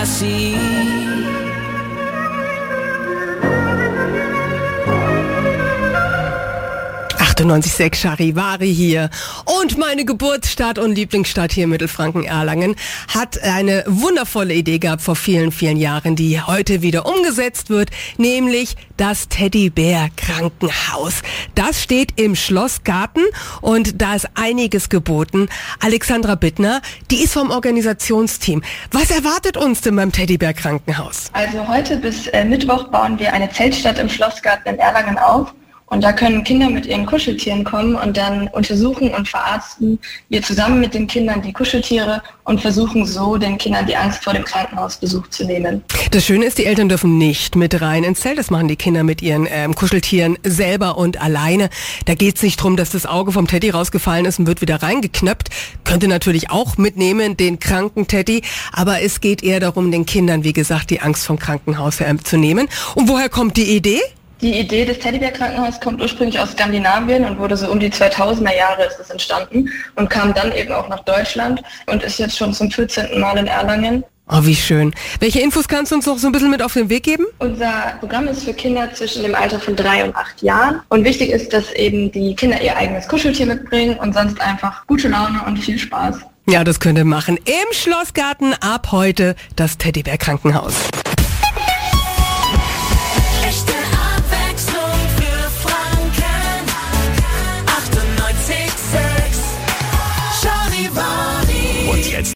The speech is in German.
see. 98,6 Charivari hier. Und meine Geburtsstadt und Lieblingsstadt hier in Mittelfranken, Erlangen, hat eine wundervolle Idee gehabt vor vielen, vielen Jahren, die heute wieder umgesetzt wird, nämlich das Teddybär-Krankenhaus. Das steht im Schlossgarten und da ist einiges geboten. Alexandra Bittner, die ist vom Organisationsteam. Was erwartet uns denn beim Teddybär-Krankenhaus? Also heute bis Mittwoch bauen wir eine Zeltstadt im Schlossgarten in Erlangen auf. Und da können Kinder mit ihren Kuscheltieren kommen und dann untersuchen und verarzten wir zusammen mit den Kindern die Kuscheltiere und versuchen so den Kindern die Angst vor dem Krankenhausbesuch zu nehmen. Das Schöne ist, die Eltern dürfen nicht mit rein ins Zelt. Das machen die Kinder mit ihren Kuscheltieren selber und alleine. Da geht es nicht darum, dass das Auge vom Teddy rausgefallen ist und wird wieder reingeknöpft. Könnte natürlich auch mitnehmen, den kranken Teddy. Aber es geht eher darum, den Kindern, wie gesagt, die Angst vom Krankenhaus zu nehmen. Und woher kommt die Idee? Die Idee des Teddybär-Krankenhauses kommt ursprünglich aus Skandinavien und wurde so um die 2000er Jahre ist es entstanden und kam dann eben auch nach Deutschland und ist jetzt schon zum 14. Mal in Erlangen. Oh, wie schön. Welche Infos kannst du uns noch so ein bisschen mit auf den Weg geben? Unser Programm ist für Kinder zwischen dem Alter von 3 und 8 Jahren und wichtig ist, dass eben die Kinder ihr eigenes Kuscheltier mitbringen und sonst einfach gute Laune und viel Spaß. Ja, das könnt ihr machen. Im Schlossgarten ab heute das Teddybär-Krankenhaus.